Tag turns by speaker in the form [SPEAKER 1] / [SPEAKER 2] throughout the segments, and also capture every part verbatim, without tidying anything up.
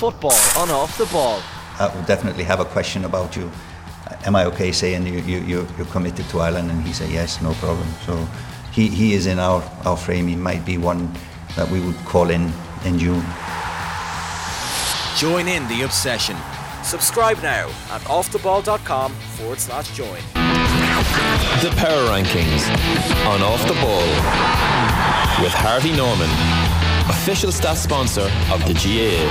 [SPEAKER 1] football on Off the Ball.
[SPEAKER 2] I would definitely have a question about you. Am I okay saying you, you, you, you're committed to Ireland? And he said yes, no problem. So he, he is in our, our frame. He might be one that we would call in in June.
[SPEAKER 1] Join in the obsession. Subscribe now at offtheball.com forward slash join.
[SPEAKER 3] The Power Rankings on Off the Ball with Harvey Norman, official stats sponsor of the G A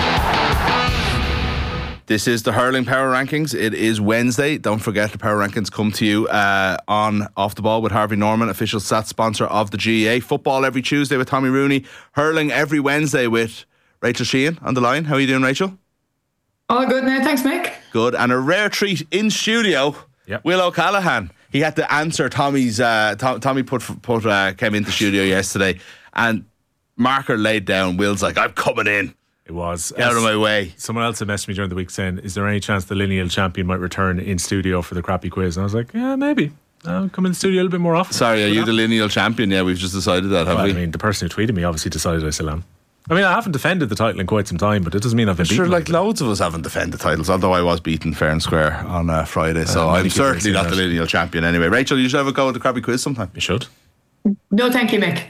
[SPEAKER 3] A.
[SPEAKER 4] This is the Hurling Power Rankings. It is Wednesday. Don't forget the Power Rankings come to you uh, on Off the Ball with Harvey Norman, official stats sponsor of the G A A. Football every Tuesday with Tommy Rooney. Hurling every Wednesday with Rachel Sheehan on the line. How are you doing, Rachel?
[SPEAKER 5] All good now, thanks Mick.
[SPEAKER 4] Good. And a rare treat in studio, yep. Will O'Callaghan. He had to answer Tommy's uh, Tom, Tommy put put uh, came into studio yesterday and marker laid down. Will's like, I'm coming in.
[SPEAKER 6] It was.
[SPEAKER 4] Get out of my way.
[SPEAKER 6] Someone else had messaged me during the week saying, is there any chance the lineal champion might return in studio for the crappy quiz? And I was like, yeah, maybe. I'll come in the studio a little bit more often.
[SPEAKER 4] Sorry, are you the lineal champion? Yeah, we've just decided that, have
[SPEAKER 6] well,
[SPEAKER 4] we?
[SPEAKER 6] I mean, the person who tweeted me obviously decided I still am. I mean, I haven't defended the title in quite some time, but it doesn't mean I've been
[SPEAKER 4] sure,
[SPEAKER 6] beaten.
[SPEAKER 4] like loads of us haven't defended titles, although I was beaten fair and square on uh, Friday, so uh, I'm certainly not that. the lineal champion anyway. Rachel, you should have a go at the crappy quiz sometime.
[SPEAKER 6] You should.
[SPEAKER 5] No, thank you, Mick.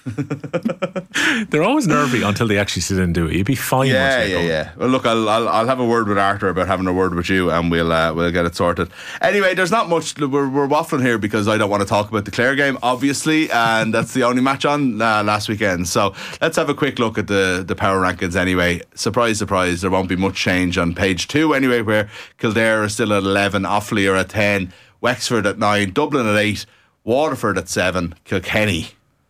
[SPEAKER 6] They're always nervy until they actually sit and do it. You'd be fine.
[SPEAKER 4] Yeah,
[SPEAKER 6] once
[SPEAKER 4] yeah, yeah. Well, look, I'll, I'll I'll have a word with Arthur about having a word with you, and we'll uh, we'll get it sorted. Anyway, there's not much. We're, we're waffling here because I don't want to talk about the Clare game, obviously, and that's the only match on uh, last weekend. So let's have a quick look at the the power rankings. Anyway, surprise, surprise, there won't be much change on page two. Anyway, where Kildare are still at eleven, Offaly are at ten, Wexford at nine, Dublin at eight, Waterford at seven, Kilkenny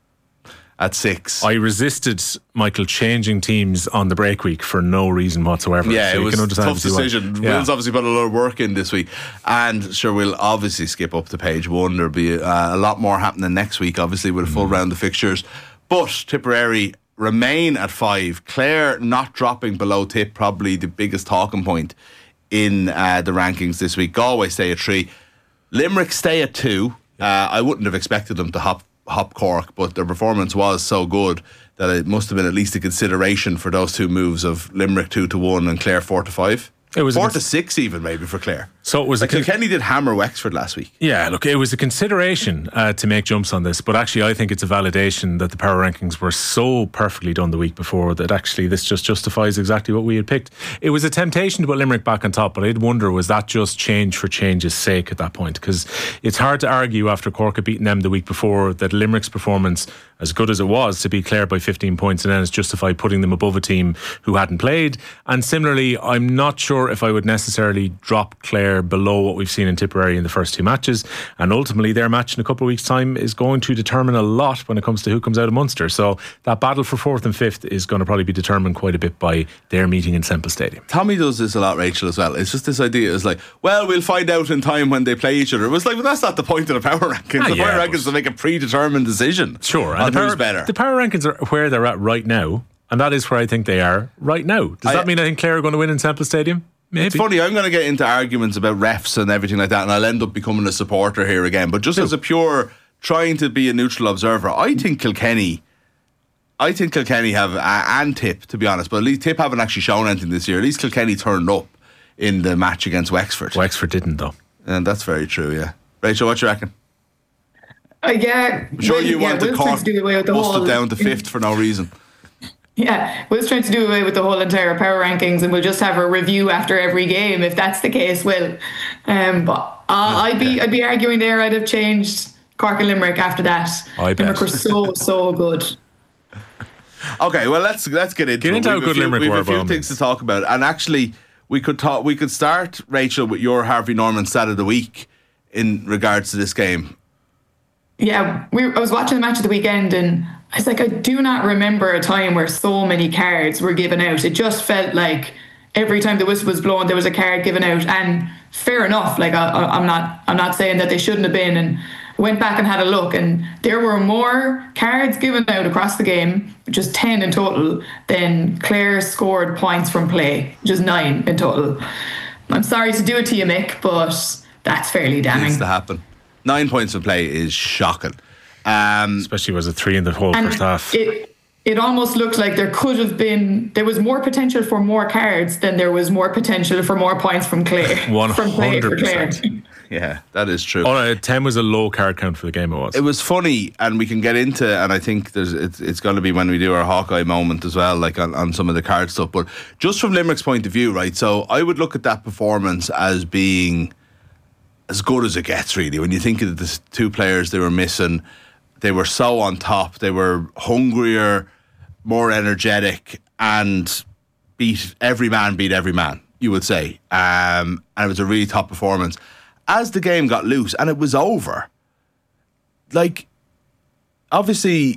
[SPEAKER 4] at six.
[SPEAKER 6] I resisted Michael changing teams on the break week for no reason whatsoever.
[SPEAKER 4] Yeah,
[SPEAKER 6] so
[SPEAKER 4] it
[SPEAKER 6] you
[SPEAKER 4] was
[SPEAKER 6] can
[SPEAKER 4] a
[SPEAKER 6] understand
[SPEAKER 4] tough decision. Yeah. Will's obviously put a lot of work in this week, and sure, we'll obviously skip up to page one. There'll be uh, a lot more happening next week, obviously, with a full mm. round of fixtures. But Tipperary remain at five. Clare not dropping below Tip, probably the biggest talking point in uh, the rankings this week. Galway stay at three. Limerick stay at two. Uh, I wouldn't have expected them to hop hop Cork, but their performance was so good that it must have been at least a consideration for those two moves of Limerick two to one and Clare four to five. It was four cons- to six even maybe for Clare.
[SPEAKER 6] So it was
[SPEAKER 4] like
[SPEAKER 6] con-
[SPEAKER 4] Kilkenny did hammer Wexford last week.
[SPEAKER 6] Yeah, look, it was a consideration uh, to make jumps on this, but actually I think it's a validation that the power rankings were so perfectly done the week before that actually this just justifies exactly what we had picked. It was a temptation to put Limerick back on top, but I'd wonder, was that just change for change's sake at that point? Because it's hard to argue after Cork had beaten them the week before that Limerick's performance, as good as it was, to beat Clare by fifteen points, and then it's justified putting them above a team who hadn't played. And similarly, I'm not sure if I would necessarily drop Clare below what we've seen in Tipperary in the first two matches, and ultimately their match in a couple of weeks' time is going to determine a lot when it comes to who comes out of Munster. So that battle for fourth and fifth is going to probably be determined quite a bit by their meeting in Semple Stadium.
[SPEAKER 4] Tommy does this a lot, Rachel, as well. It's just this idea, it's like, well, we'll find out in time when they play each other. It was like, well, that's not the point of the power rankings. Ah, the yeah, power rankings to make a predetermined decision.
[SPEAKER 6] Sure,
[SPEAKER 4] and
[SPEAKER 6] and
[SPEAKER 4] the
[SPEAKER 6] power,
[SPEAKER 4] who's better.
[SPEAKER 6] The power rankings are where they're at right now, and that is where I think they are right now. Does I, that mean I think Clare are going to win in Semple Stadium? Maybe.
[SPEAKER 4] It's funny, I'm going to get into arguments about refs and everything like that, and I'll end up becoming a supporter here again. But just Do. as a pure trying to be a neutral observer, I think Kilkenny, I think Kilkenny have, uh, and Tip, to be honest, but at least Tip haven't actually shown anything this year. At least Kilkenny turned up in the match against Wexford.
[SPEAKER 6] Wexford didn't, though.
[SPEAKER 4] And that's very true, yeah. Rachel, what you reckon?
[SPEAKER 5] Uh, yeah.
[SPEAKER 4] I'm sure you
[SPEAKER 5] yeah,
[SPEAKER 4] want the Cork busted
[SPEAKER 5] whole,
[SPEAKER 4] down to fifth for no reason.
[SPEAKER 5] Yeah, Will's trying to do away with the whole entire power rankings, and we'll just have a review after every game if that's the case, Will. Um, but uh, I'd be I'd be arguing there. I'd have changed Cork and Limerick after that.
[SPEAKER 6] I bet.
[SPEAKER 5] Limerick were so so good.
[SPEAKER 4] Okay, well let's let's get into
[SPEAKER 6] get into
[SPEAKER 4] it.
[SPEAKER 6] how good Limerick were.
[SPEAKER 4] We have a few things to talk about, and actually we could talk. We could start, Rachel, with your Harvey Norman stat of the week in regards to this game.
[SPEAKER 5] Yeah, we, I was watching the match of the weekend, and I was like, I do not remember a time where so many cards were given out. It just felt like every time the whistle was blown, there was a card given out. And fair enough, like I, I'm not, I'm not saying that they shouldn't have been. And went back and had a look, and there were more cards given out across the game, just ten in total, than Clare scored points from play, just nine in total. I'm sorry to do it to you, Mick, but that's fairly damning.
[SPEAKER 4] It needs to happen. Nine points of play is shocking. Um,
[SPEAKER 6] Especially was it three in the whole
[SPEAKER 5] and
[SPEAKER 6] first half.
[SPEAKER 5] It, it almost looked like there could have been, there was more potential for more cards than there was more potential for more points from Clare.
[SPEAKER 6] one
[SPEAKER 5] from Clare
[SPEAKER 6] hundred
[SPEAKER 5] for Clare.
[SPEAKER 6] percent.
[SPEAKER 4] Yeah, that is true.
[SPEAKER 6] Oh, no, ten was a low card count for the game. It was.
[SPEAKER 4] It was funny, and we can get into, and I think there's it's, it's going to be when we do our Hawkeye moment as well, like on, on some of the card stuff. But just from Limerick's point of view, right? So I would look at that performance as being as good as it gets, really. When you think of the two players they were missing, they were so on top. They were hungrier, more energetic, and beat every man, beat every man, you would say. Um, and it was a really top performance. As the game got loose and it was over, like, obviously,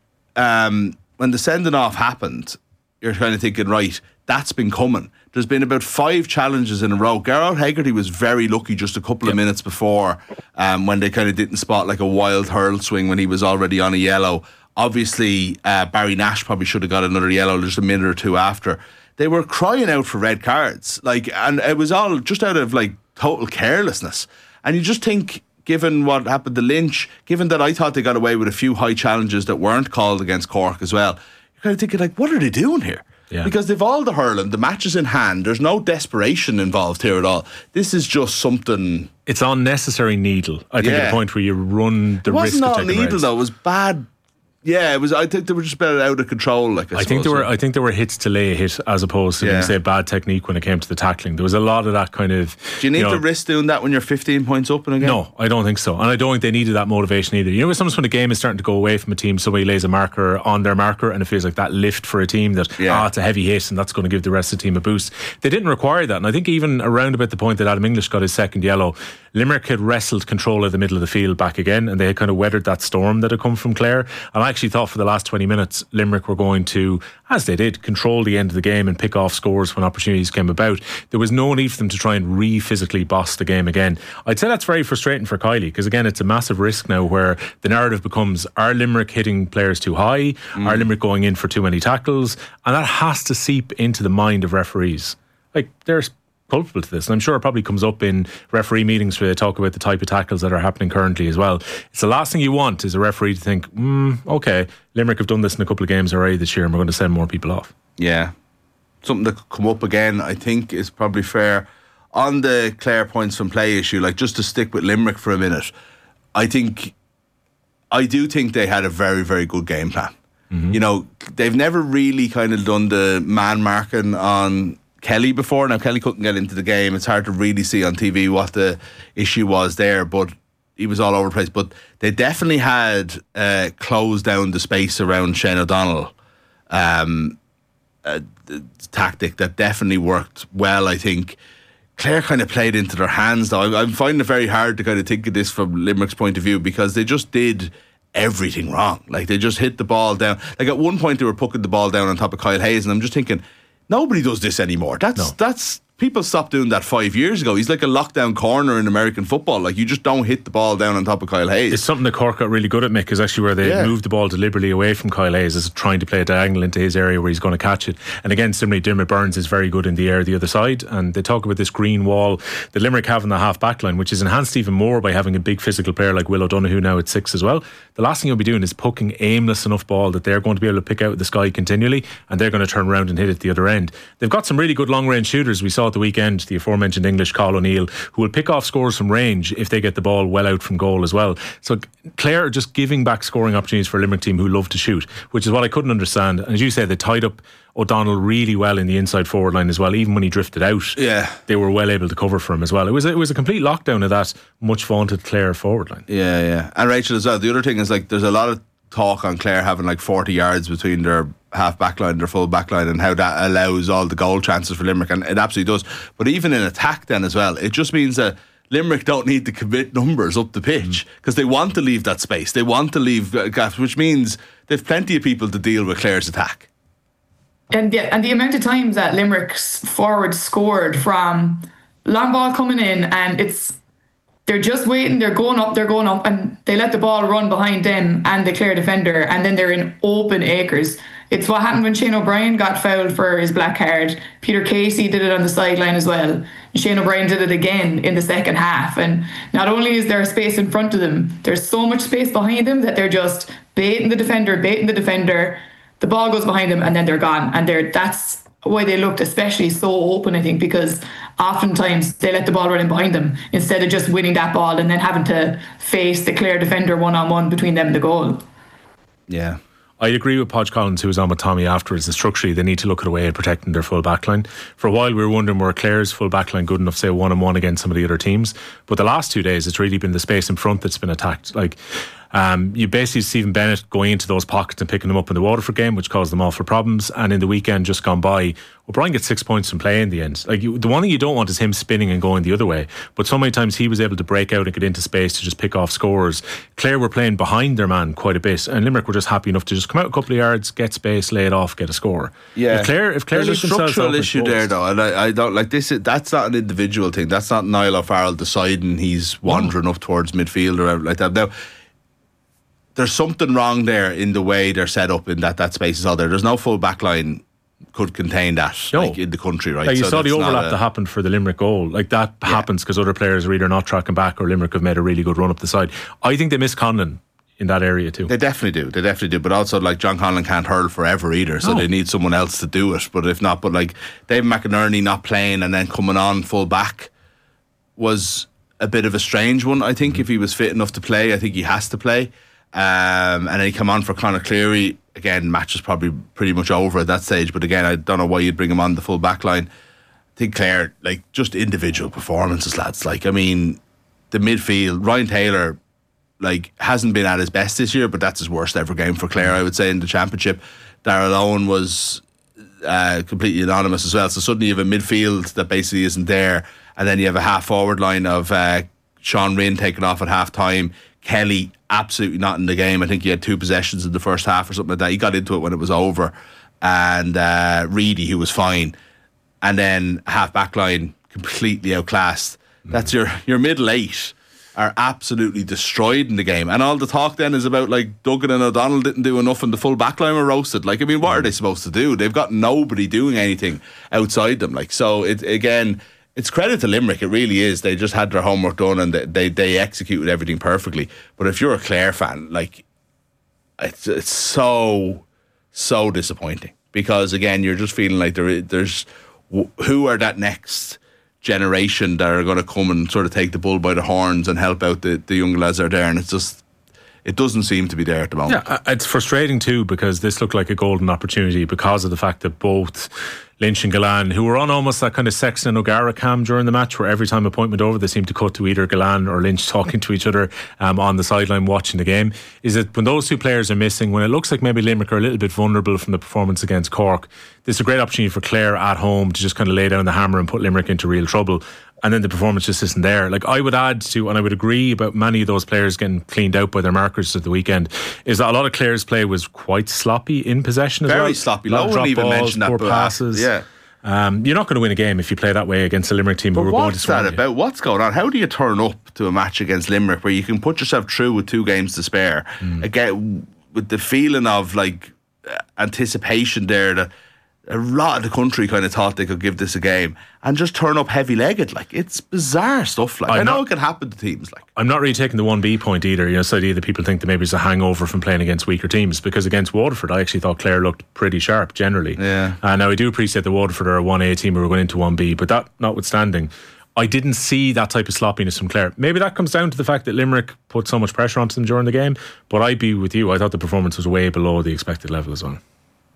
[SPEAKER 4] um, when the sending off happened, you're kind of thinking, right, that's been coming. There's been about five challenges in a row. Gerard Hegarty was very lucky just a couple yep. of minutes before um, when they kind of didn't spot like a wild hurl swing when he was already on a yellow. Obviously, uh, Barry Nash probably should have got another yellow just a minute or two after. They were crying out for red cards, like, and it was all just out of like total carelessness. And you just think, given what happened to Lynch, given that I thought they got away with a few high challenges that weren't called against Cork as well, you're kind of thinking, like, what are they doing here? Yeah. Because they've all the hurling, the match is in hand, there's no desperation involved here at all. This is just something.
[SPEAKER 6] It's unnecessary needle. I think yeah. at the point where you run the
[SPEAKER 4] it
[SPEAKER 6] risk of taking
[SPEAKER 4] It wasn't all needle though, it was bad. Yeah, it was. I think they were just better out of control. Like I,
[SPEAKER 6] I think there were. I think there were hits to lay a hit as opposed to yeah. say bad technique when it came to the tackling. There was a lot of that kind of.
[SPEAKER 4] Do you need
[SPEAKER 6] you know,
[SPEAKER 4] to risk doing that when you're fifteen points up in a game?
[SPEAKER 6] No, I don't think so, and I don't think they needed that motivation either. You know, sometimes when the game is starting to go away from a team, somebody lays a marker on their marker, and it feels like that lift for a team that yeah. ah, it's a heavy hit, and that's going to give the rest of the team a boost. They didn't require that, and I think even around about the point that Adam English got his second yellow, Limerick had wrestled control of the middle of the field back again, and they had kind of weathered that storm that had come from Clare. And I actually thought for the last twenty minutes Limerick were going to, as they did, control the end of the game and pick off scores when opportunities came about. There was no need for them to try and re-physically boss the game again. I'd say that's very frustrating for Kiley, because again it's a massive risk now where the narrative becomes, are Limerick hitting players too high? Mm. Are Limerick going in for too many tackles? And that has to seep into the mind of referees. Like, there's culpable to this, and I'm sure it probably comes up in referee meetings where they talk about the type of tackles that are happening currently as well. It's the last thing you want is a referee to think, mm, okay, Limerick have done this in a couple of games already this year and we're going to send more people off.
[SPEAKER 4] Yeah, something that could come up again, I think, is probably fair. On the Clare points from play issue, like, just to stick with Limerick for a minute, I think I do think they had a very, very good game plan. Mm-hmm. You know, they've never really kind of done the man marking on Kelly before. Now Kelly couldn't get into the game. It's hard to really see on T V what the issue was there, but he was all over the place. But they definitely had uh, closed down the space around Shane O'Donnell. Um, a, a tactic that definitely worked well, I think. Clare kind of played into their hands though. I'm, I'm finding it very hard to kind of think of this from Limerick's point of view, because they just did everything wrong. Like, they just hit the ball down. Like, at one point they were pucking the ball down on top of Kyle Hayes, and I'm just thinking, nobody does this anymore. That's no. that's people stopped doing that five years ago. He's like a lockdown corner in American football. Like, you just don't hit the ball down on top of Kyle Hayes.
[SPEAKER 6] It's something that Cork got really good at, Mick, is actually where they yeah. moved the ball deliberately away from Kyle Hayes, is trying to play a diagonal into his area where he's going to catch it. And again, similarly, Dermot Burns is very good in the air the other side, and they talk about this green wall that Limerick have in the half back line, which is enhanced even more by having a big physical player like Will O'Donoghue now at six as well. The last thing you'll be doing is poking aimless enough ball that they're going to be able to pick out of the sky continually, and they're going to turn around and hit it the other end. They've got some really good long range shooters. We saw at the weekend the aforementioned English Carl O'Neill, who will pick off scores from range if they get the ball well out from goal as well. So Clare are just giving back scoring opportunities for a Limerick team who love to shoot, which is what I couldn't understand. And as you say, they tied up O'Donnell really well in the inside forward line as well. Even when he drifted out,
[SPEAKER 4] yeah,
[SPEAKER 6] they were well able to cover for him as well. It was a, it was a complete lockdown of that much vaunted Clare forward line.
[SPEAKER 4] Yeah, yeah. And Rachel as well, the other thing is, like, there's a lot of talk on Clare having like forty yards between their half back line and their full back line, and how that allows all the goal chances for Limerick, and it absolutely does. But even in attack then as well, it just means that Limerick don't need to commit numbers up the pitch, because mm. they want to leave that space, they want to leave gaps, which means they've plenty of people to deal with Clare's attack.
[SPEAKER 5] And the, and the amount of times that Limerick's forward scored from long ball coming in, and it's they're just waiting, they're going up, they're going up, and they let the ball run behind them and the Clare defender, and then they're in open acres. It's what happened when Shane O'Brien got fouled for his black card. Peter Casey did it on the sideline as well. And Shane O'Brien did it again in the second half. And not only is there space in front of them, there's so much space behind them that they're just baiting the defender, baiting the defender. the ball goes behind them and then they're gone. And they're that's why they looked especially so open, I think, because oftentimes they let the ball run in behind them instead of just winning that ball and then having to face the Clare defender one-on-one between them and the goal.
[SPEAKER 4] Yeah.
[SPEAKER 6] I agree with Podge Collins, who was on with Tommy afterwards, that structurally they need to look at a way of protecting their full back line. For a while we were wondering, were Clare's full back line good enough to say one on one against some of the other teams? But the last two days it's really been the space in front that's been attacked. Like um, you basically see Stephen Bennett going into those pockets and picking them up in the Waterford game, which caused them awful problems. And in the weekend just gone by, O'Brien gets six points from play in the end. Like you, the one thing you don't want is him spinning and going the other way. But so many times he was able to break out and get into space to just pick off scores. Clare were playing behind their man quite a bit, and Limerick were just happy enough to just come out a couple of yards, get space, lay it off, get a score.
[SPEAKER 4] Yeah,
[SPEAKER 6] if Clare, if Clare
[SPEAKER 4] there's a structural issue there, though, and I, I don't like this. That's not an individual thing. That's not Niall O'Farrell deciding he's wandering up towards midfield or like that. Now, there's something wrong there in the way they're set up in that that space is all there. There's no full back line could contain that
[SPEAKER 6] no.
[SPEAKER 4] like in the country, right?
[SPEAKER 6] Like you
[SPEAKER 4] so
[SPEAKER 6] saw the overlap
[SPEAKER 4] a,
[SPEAKER 6] that happened for the Limerick goal. Like that yeah. happens because other players are either not tracking back or Limerick have made a really good run up the side. I think they miss Conlon in that area too.
[SPEAKER 4] They definitely do. They definitely do. But also, like, John Conlon can't hurl forever either, so no. they need someone else to do it. But if not, but like David McInerney not playing and then coming on full back was a bit of a strange one. I think mm-hmm. if he was fit enough to play, I think he has to play. Um, and then he come on for Conor Cleary. Again, match was probably pretty much over at that stage. But again, I don't know why you'd bring him on the full back line. I think Clare, like, just individual performances, lads. Like, I mean, the midfield, Ryan Taylor, like, hasn't been at his best this year, but that's his worst ever game for Clare, I would say, in the championship. Darragh Owen was uh, completely anonymous as well. So suddenly you have a midfield that basically isn't there, and then you have a half forward line of uh, Sean Rinn taken off at half time. Kelly absolutely not in the game. I think he had two possessions in the first half or something like that. He got into it when it was over. And uh, Reedy, who was fine. And then half back line completely outclassed. Mm. That's your your middle eight are absolutely destroyed in the game. And all the talk then is about, like, Duggan and O'Donnell didn't do enough and the full back line were roasted. Like, I mean, what are they supposed to do? They've got nobody doing anything outside them. Like, so it again, it's credit to Limerick, it really is. They just had their homework done and they, they, they executed everything perfectly. But if you're a Clare fan, like, it's it's so, so disappointing. Because, again, you're just feeling like there there's, who are that next generation that are going to come and sort of take the bull by the horns and help out the, the young lads that are there. And it's just, it doesn't seem to be there at the moment.
[SPEAKER 6] Yeah, it's frustrating too, because this looked like a golden opportunity because of the fact that both Lynch and Galan, who were on almost that kind of Sexton and O'Gara cam during the match, where every time a point went over they seemed to cut to either Galan or Lynch talking to each other um, on the sideline watching the game, is that when those two players are missing, when it looks like maybe Limerick are a little bit vulnerable from the performance against Cork, this is a great opportunity for Clare at home to just kind of lay down the hammer and put Limerick into real trouble. And then the performance just isn't there. Like, I would add to, and I would agree about many of those players getting cleaned out by their markers at the weekend, is that a lot of Clare's play was quite sloppy in possession as
[SPEAKER 4] Very
[SPEAKER 6] well.
[SPEAKER 4] Very sloppy.
[SPEAKER 6] No
[SPEAKER 4] one even mentioned that.
[SPEAKER 6] Poor passes.
[SPEAKER 4] Yeah.
[SPEAKER 6] Um, you're not going to win a game if you play that way against a Limerick team
[SPEAKER 4] but
[SPEAKER 6] who are going to
[SPEAKER 4] what's that
[SPEAKER 6] you.
[SPEAKER 4] about? What's going on? How do you turn up to a match against Limerick where you can put yourself through with two games to spare, mm. again, with the feeling of, like, anticipation there that a lot of the country kind of thought they could give this a game, and just turn up heavy-legged? Like, it's bizarre stuff. Like, I'm I know not, it can happen to teams. Like, I'm
[SPEAKER 6] not really taking the one B point either. You know, so either people think that maybe it's a hangover from playing against weaker teams, because against Waterford I actually thought Clare looked pretty sharp generally.
[SPEAKER 4] Yeah.
[SPEAKER 6] Uh, now I do appreciate that Waterford are a one A team who are going into one B, but that notwithstanding, I didn't see that type of sloppiness from Clare. Maybe that comes down to the fact that Limerick put so much pressure onto them during the game, but I'd be with you. I thought the performance was way below the expected level as well.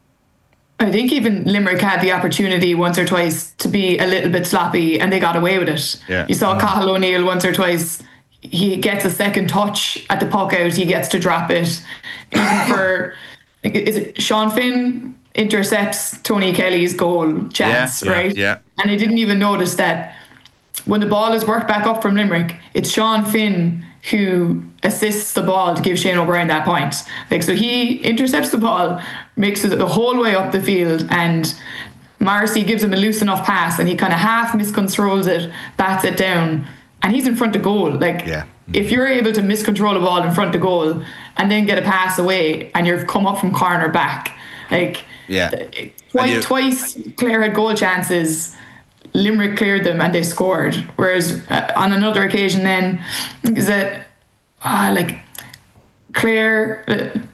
[SPEAKER 5] I think even Limerick had the opportunity once or twice to be a little bit sloppy and they got away with it.
[SPEAKER 4] Yeah.
[SPEAKER 5] You saw Cathal O'Neill once or twice. He gets a second touch at the puck out. He gets to drop it. Even for, is it Sean Finn intercepts Tony Kelly's goal chance,
[SPEAKER 4] yeah,
[SPEAKER 5] right?
[SPEAKER 4] Yeah, yeah.
[SPEAKER 5] And I didn't even notice that when the ball is worked back up from Limerick, it's Sean Finn who assists the ball to give Shane O'Brien that point. Like, so he intercepts the ball, makes it the whole way up the field, and Marcy gives him a loose enough pass and he kind of half miscontrols it, bats it down, and he's in front of goal. Like,
[SPEAKER 4] yeah.
[SPEAKER 5] if you're able to miscontrol a ball in front of goal and then get a pass away and you've come up from corner back, like,
[SPEAKER 4] yeah.
[SPEAKER 5] twice,
[SPEAKER 4] you-
[SPEAKER 5] twice Clare had goal chances, Limerick cleared them and they scored. Whereas uh, on another occasion then is that uh, like Clare uh,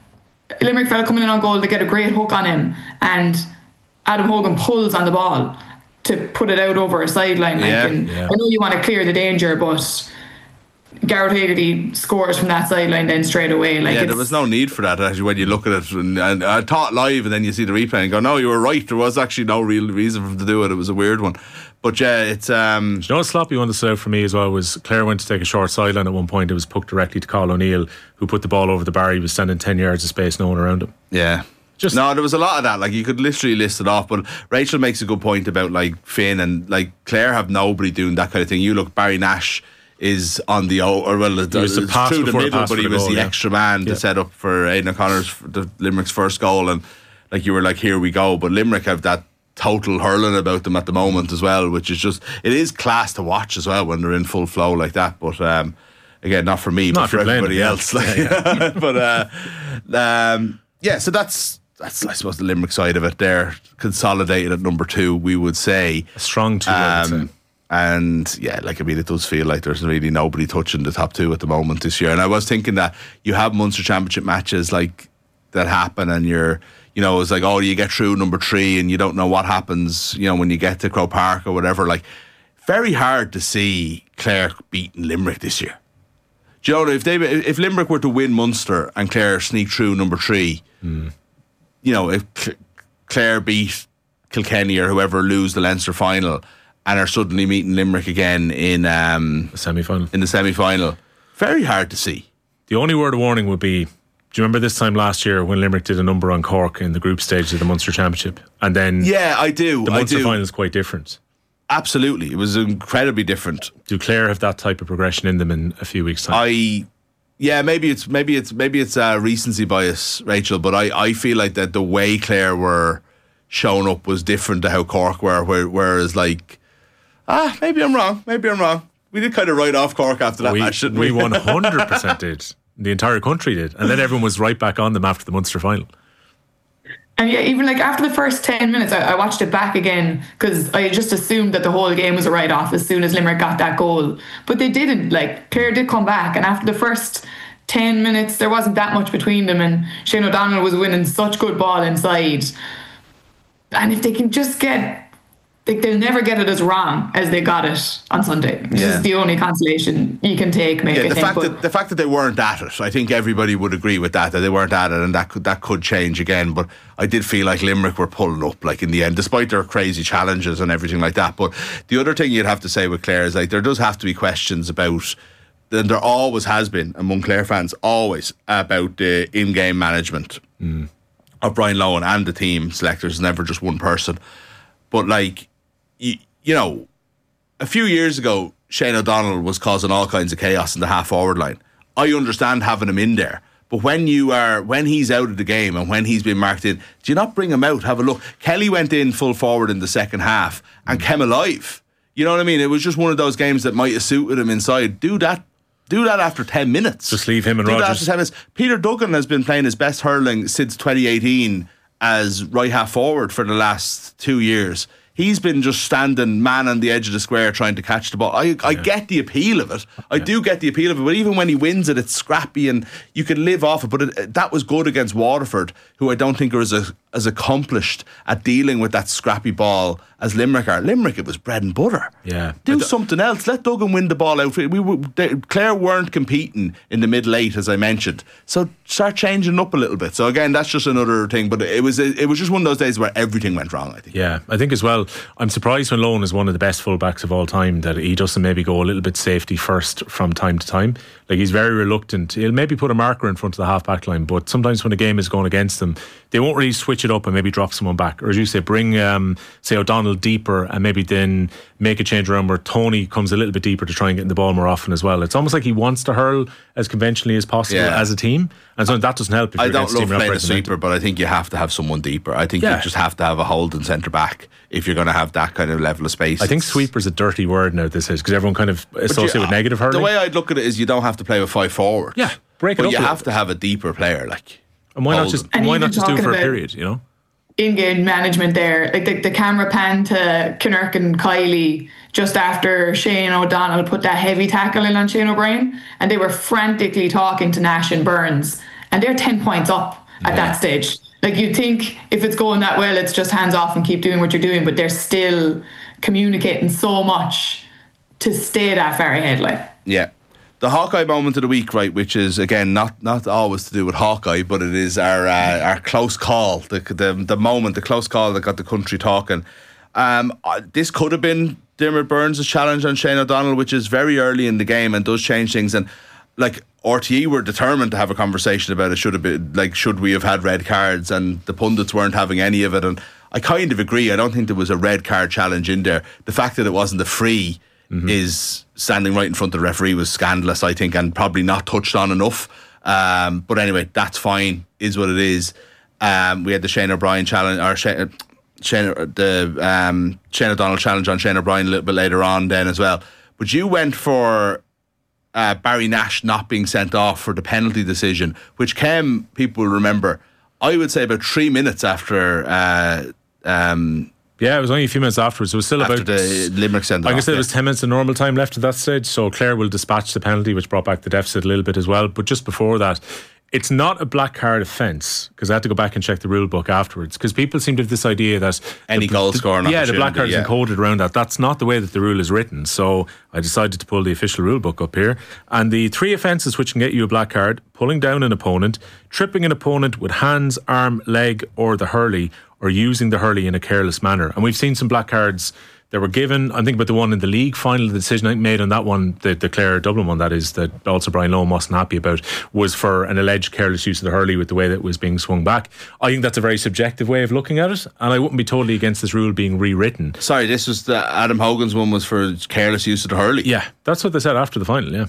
[SPEAKER 5] Limerick fella coming in on goal, they get a great hook on him, and Adam Hogan pulls on the ball to put it out over a sideline. Like,
[SPEAKER 4] Yeah,
[SPEAKER 5] and
[SPEAKER 6] yeah.
[SPEAKER 5] I know you want to clear the danger, but Garrett Haggerty scores from that sideline then straight away. Like
[SPEAKER 4] Yeah,
[SPEAKER 5] it's,
[SPEAKER 4] there was no need for that actually when you look at it. And, and I thought live, and then you see the replay and go, no, you were right. There was actually no real reason for him to do it. It was a weird one. But yeah, it's. Um,
[SPEAKER 6] You know, a sloppy one that stood out for me as well was Clare went to take a short sideline at one point. It was pucked directly to Carl O'Neill, who put the ball over the bar. He was standing ten yards of space, no one around him.
[SPEAKER 4] Yeah.
[SPEAKER 6] Just-
[SPEAKER 4] no, there was a lot of that. Like, you could literally list it off. But Rachel makes a good point about like Finn and like Clare have nobody doing that kind of thing. You look, Barry Nash is on the o or well, it
[SPEAKER 6] was the
[SPEAKER 4] was
[SPEAKER 6] pass
[SPEAKER 4] through the
[SPEAKER 6] before the
[SPEAKER 4] middle,
[SPEAKER 6] pass
[SPEAKER 4] but
[SPEAKER 6] for
[SPEAKER 4] he
[SPEAKER 6] the
[SPEAKER 4] was
[SPEAKER 6] goal,
[SPEAKER 4] the
[SPEAKER 6] yeah.
[SPEAKER 4] extra man
[SPEAKER 6] Yeah.
[SPEAKER 4] to set up for Aidan O'Connor's the Limerick's first goal, and like you were like, here we go. But Limerick have that total hurling about them at the moment as well, which is just it is class to watch as well when they're in full flow like that. But um, again, not for me,
[SPEAKER 6] Not
[SPEAKER 4] but
[SPEAKER 6] if
[SPEAKER 4] for
[SPEAKER 6] you're playing
[SPEAKER 4] everybody
[SPEAKER 6] them,
[SPEAKER 4] else.
[SPEAKER 6] yeah.
[SPEAKER 4] Like, but uh, um, yeah, so that's. That's, I suppose, the Limerick side of it. They're consolidated at number two, we would say.
[SPEAKER 6] A strong two, I would
[SPEAKER 4] Um,
[SPEAKER 6] say.
[SPEAKER 4] and yeah, like I mean, it does feel like there's really nobody touching the top two at the moment this year. And I was thinking that you have Munster Championship matches like that happen, and you're, you know, it's like, oh, you get through number three, and you don't know what happens, you know, when you get to Croke Park or whatever. Like, very hard to see Clare beating Limerick this year. Do you know, if they if Limerick were to win Munster and Clare sneak through number three,
[SPEAKER 6] Mm.
[SPEAKER 4] you know, if Cl- Clare beat Kilkenny or whoever, lose the Leinster final and are suddenly meeting Limerick again in um,
[SPEAKER 6] The semi-final.
[SPEAKER 4] in the semi-final, very hard to see.
[SPEAKER 6] The only word of warning would be, do you remember this time last year when Limerick did a number on Cork in the group stage of the Munster Championship? And then
[SPEAKER 4] Yeah, I do.
[SPEAKER 6] the
[SPEAKER 4] I
[SPEAKER 6] Munster
[SPEAKER 4] do.
[SPEAKER 6] final is quite different.
[SPEAKER 4] Absolutely. It was incredibly different.
[SPEAKER 6] Do Clare have that type of progression in them in a few weeks' time?
[SPEAKER 4] I yeah, maybe it's maybe it's maybe it's uh, recency bias, Rachel, but I, I feel like that the way Clare were showing up was different to how Cork were, where, whereas like ah, maybe I'm wrong, maybe I'm wrong. We did kind of write off Cork after that
[SPEAKER 6] we,
[SPEAKER 4] match, didn't
[SPEAKER 6] we
[SPEAKER 4] we?
[SPEAKER 6] one hundred percent did. The entire country did. And then everyone was right back on them after the Munster final.
[SPEAKER 5] And yeah, even like after the first ten minutes, I, I watched it back again because I just assumed that the whole game was a write-off as soon as Limerick got that goal. But they didn't. Like, Clare did come back, and after the first ten minutes, there wasn't that much between them, and Shane O'Donnell was winning such good ball inside. And if they can just get, like, they'll never get it as wrong as they got it on Sunday. This
[SPEAKER 4] Yeah.
[SPEAKER 5] is the only consolation you can take, Mick,
[SPEAKER 4] Yeah,
[SPEAKER 5] I
[SPEAKER 4] the
[SPEAKER 5] think.
[SPEAKER 4] fact
[SPEAKER 5] But
[SPEAKER 4] that the fact that they weren't at it, I think everybody would agree with that. That they weren't at it, and that could that could change again. But I did feel like Limerick were pulling up, like in the end, despite their crazy challenges and everything like that. But the other thing you'd have to say with Clare is like there does have to be questions about, and there always has been among Clare fans, always about the in-game management of Brian Lohan and the team selectors. Never just one person, but like you, you know. A few years ago, Shane O'Donnell was causing all kinds of chaos in the half forward line. I understand having him in there, but when you are when he's out of the game and when he's been marked in, do you not bring him out? Have a look. Kelly went in full forward in the second half and came alive. You know what I mean? It was just one of those games that might have suited him inside. Do that. Do that after ten minutes.
[SPEAKER 6] Just leave him and
[SPEAKER 4] Do that
[SPEAKER 6] Rodgers.
[SPEAKER 4] after ten minutes. Peter Duggan has been playing his best hurling since twenty eighteen as right half forward for the last two years. He's been just standing man on the edge of the square trying to catch the ball. I, I get the appeal of it. I do get the appeal of it. But even when he wins it, it's scrappy and you can live off it. But it, that was good against Waterford, who I don't think are as, a, as accomplished at dealing with that scrappy ball as Limerick are. Limerick, it was bread and butter.
[SPEAKER 6] Yeah.
[SPEAKER 4] Do something else. Let Duggan win the ball out. We, we, they, Clare weren't competing in the middle eight, as I mentioned. So start changing up a little bit. So again, that's just another thing. But it was it was just one of those days where everything went wrong, I think.
[SPEAKER 6] Yeah, I think as well, I'm surprised when Lohan is one of the best fullbacks of all time that he doesn't maybe go a little bit safety first from time to time. Like, he's very reluctant. He'll maybe put a marker in front of the half back line, but sometimes when a game is going against them, they won't really switch it up and maybe drop someone back. Or as you say, bring, um, say, O'Donnell deeper and maybe then make a change around where Tony comes a little bit deeper to try and get in the ball more often as well. It's almost like he wants to hurl as conventionally as possible
[SPEAKER 4] Yeah.
[SPEAKER 6] as a team. And so that doesn't help if
[SPEAKER 4] I
[SPEAKER 6] you're
[SPEAKER 4] don't
[SPEAKER 6] against a team
[SPEAKER 4] love playing a
[SPEAKER 6] represented.
[SPEAKER 4] sweeper, but I think you have to have someone deeper. I think
[SPEAKER 6] Yeah.
[SPEAKER 4] you just have to have a holding centre back if you're going to have that kind of level of space.
[SPEAKER 6] I think sweeper's a dirty word now, this is, because everyone kind of associates
[SPEAKER 4] you-
[SPEAKER 6] with negative hurling.
[SPEAKER 4] The way I'd look at it is you don't have to play with five forwards.
[SPEAKER 6] Yeah, break it
[SPEAKER 4] but
[SPEAKER 6] up
[SPEAKER 4] you
[SPEAKER 6] a
[SPEAKER 4] have
[SPEAKER 6] little
[SPEAKER 4] to have a deeper player. Like,
[SPEAKER 6] and why not
[SPEAKER 4] hold
[SPEAKER 6] just
[SPEAKER 4] them.
[SPEAKER 5] And
[SPEAKER 6] why
[SPEAKER 5] even
[SPEAKER 6] not just do it
[SPEAKER 5] talking
[SPEAKER 6] for a
[SPEAKER 5] about-
[SPEAKER 6] period, you know?
[SPEAKER 5] in-game management there, like the, the camera pan to Kinnerk and Kiley just after Shane O'Donnell put that heavy tackle in on Shane O'Brien, and they were frantically talking to Nash and Burns, and they're ten points up, at
[SPEAKER 4] Yeah.
[SPEAKER 5] that stage. Like, you'd think if it's going that well, it's just hands off and keep doing what you're doing, but they're still communicating so much to stay that far ahead. Like,
[SPEAKER 4] Yeah. The Hawkeye moment of the week, right, which is, again, not not always to do with Hawkeye, but it is our uh, our close call, the, the the moment, the close call that got the country talking. Um, uh, this could have been Dermot Burns' challenge on Shane O'Donnell, which is very early in the game and does change things. And, like, R T E were determined to have a conversation about it. Should have been, like, should we have had red cards? And the pundits weren't having any of it. And I kind of agree. I don't think there was a red card challenge in there. The fact that it wasn't a free mm-hmm. is standing right in front of the referee was scandalous, I think, and probably not touched on enough. Um, but anyway, that's fine, is what it is. Um, we had the Shane O'Brien challenge, or Shane, Shane, the um, Shane O'Donnell challenge on Shane O'Brien a little bit later on then as well. But you went for uh, Barry Nash not being sent off for the penalty decision, which came, people will remember, I would say about three minutes after... Uh, um,
[SPEAKER 6] Yeah, it was only a few minutes afterwards. It was still
[SPEAKER 4] after
[SPEAKER 6] about
[SPEAKER 4] the Limerick send-off.
[SPEAKER 6] I guess
[SPEAKER 4] yeah.
[SPEAKER 6] there was ten minutes of normal time left at that stage, so Clare will dispatch the penalty, which brought back the deficit a little bit as well. But just before that, it's not a black card offence, because I had to go back and check the rule book afterwards, because people seem to have this idea that
[SPEAKER 4] any
[SPEAKER 6] the,
[SPEAKER 4] goal scoring
[SPEAKER 6] the, yeah, the black card is
[SPEAKER 4] yeah.
[SPEAKER 6] encoded around that. That's not the way that the rule is written. So I decided to pull the official rule book up here, and the three offences which can get you a black card: pulling down an opponent, tripping an opponent with hands, arm, leg, or the hurley, or using the hurley in a careless manner. And we've seen some black cards that were given. I think about the one in the league final, the decision I made on that one, the, the Clare Dublin one, that is, that also Brian Lowe wasn't happy about, was for an alleged careless use of the hurley with the way that it was being swung back. I think that's a very subjective way of looking at it, and I wouldn't be totally against this rule being rewritten.
[SPEAKER 4] Sorry, this was the Adam Hogan's one was for careless use of the hurley.
[SPEAKER 6] Yeah, that's what they said after the final, yeah.